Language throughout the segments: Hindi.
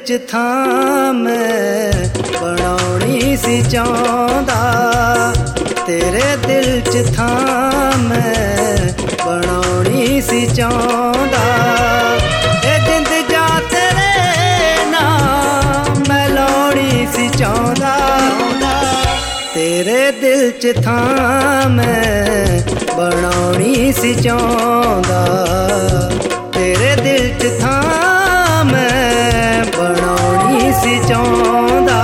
च थां मैं बनाउणी सी चाहुंदा, तेरे दिल च थां मैं बनाउणी सी चाहुंदा। ए जिंद जा तेरे नाम मैं लाउणी सी चाहुंदा, तेरे दिल च थां मैं बनाउणी सी चाहुंदा, तेरे दिल च थां मैं बनाउणी सी चाहुंदा।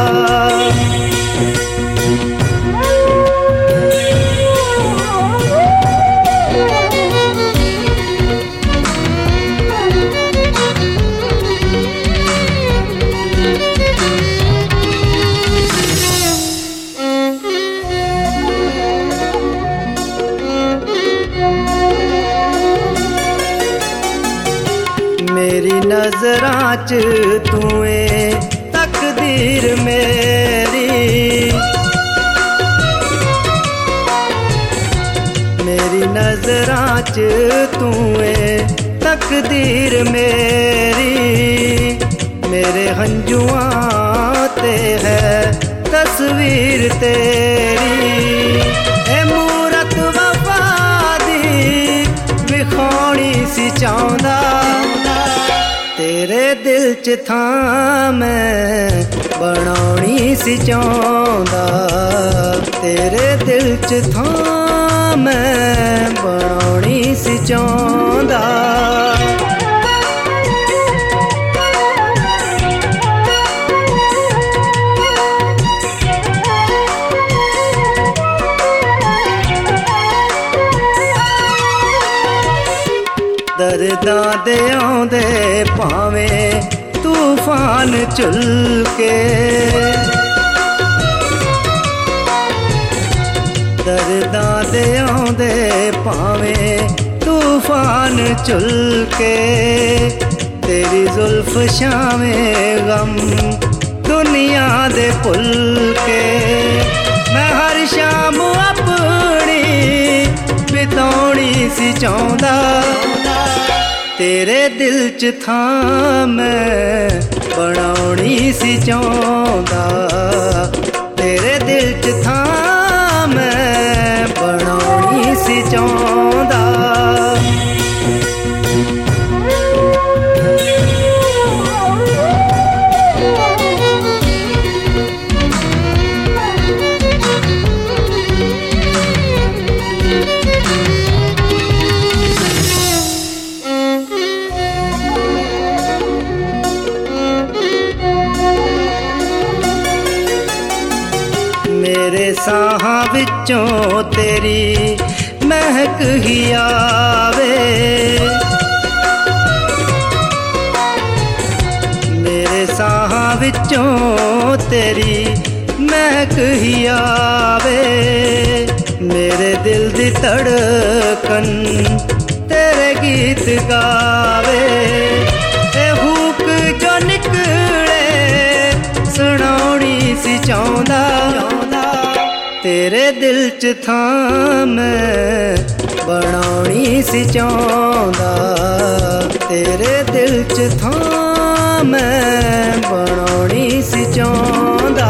मेरी नजरां च तू ए तकदीर मेरी, मेरी नजरां च तू ए तकदीर मेरी। मेरे हंजुआं ते है तस्वीर तेरी, ए मूरत वफा दी विखौणी सी चाहुंदा, तेरे दिल च थां मैं बनाउणी सी चाहुंदा, तेरे दिल च थां मैं बनाउणी सी चाहुंदा। दर्दां दे आउंदे भावें तूफान झुलके, दर्दां दे आउंदे भावें तूफान झुलके। तेरी जुल्फ छावें गम दुनिया दे भुल के, मैं हर शाम अपनी बिताउणी सी चाहुंदा, तेरे दिल च थां मैं बनाउणी सी चाहुंदा, तेरे दिल च थां मैं बनाउणी सी चाहुंदा। मेरे साहां विचों तेरी महक ही आवे, मेरे साहां विचों तेरी महक ही आवे। मेरे दिल दी धड़कन तेरे गीत गावे, ते हुक जो निकले सुनाउणी सी चाहुंदा, तेरे दिल च थां मैं बनाउणी सी चाहुंदा, तेरे दिल च थां मैं बनाउणी सी चाहुंदा।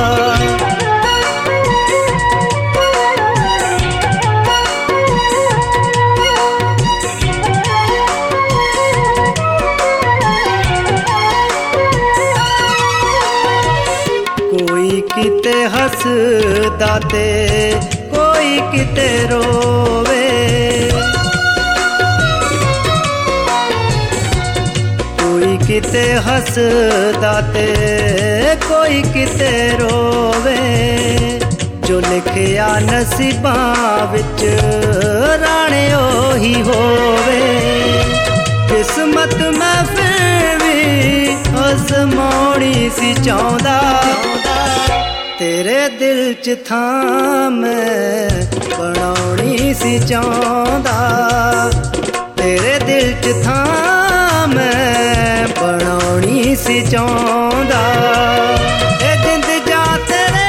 कोई किते हसदा ते कोई किते रोवे, कोई किते हसदा ते कोई किते रोवे। जो लिखिया नसीबां विच राणे ओही होवे, किस्मत मैं फिर भी आज़माउणी सी चाहुंदा, तेरे दिल च थां मैं बनाउणी सी चाहुंदा, तेरे दिल च थां मैं बनाउणी सी चाहुंदा। ए जिंद जा तेरे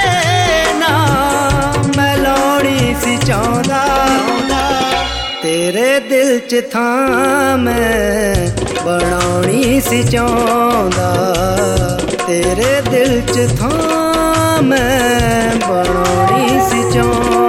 नाम मैं लाउणी सी चाहुंदा, तेरे दिल 'ਚ ਥਾਂ ਮੈਂ ਬਣਾਉਣੀ ਸੀ ਚਾਹੁੰਦਾ, ਤੇਰੇ ਦਿਲ 'ਚ ਥਾਂ ਮੈਂ ਬਣਾਉਣੀ ਸੀ ਚਾਹੁੰਦਾ।